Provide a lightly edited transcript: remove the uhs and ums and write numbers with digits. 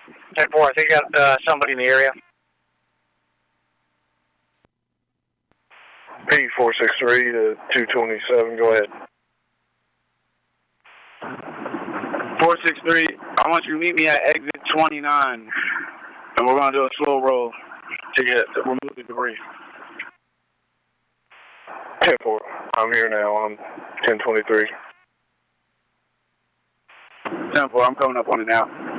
10-4, I think you got somebody in the area. P463 to 227, go ahead. 463, I want you to meet me at exit 29, and we're going to do a slow roll to remove the debris. 10-4, I'm here now on 1023. 10-4, I'm coming up on it now.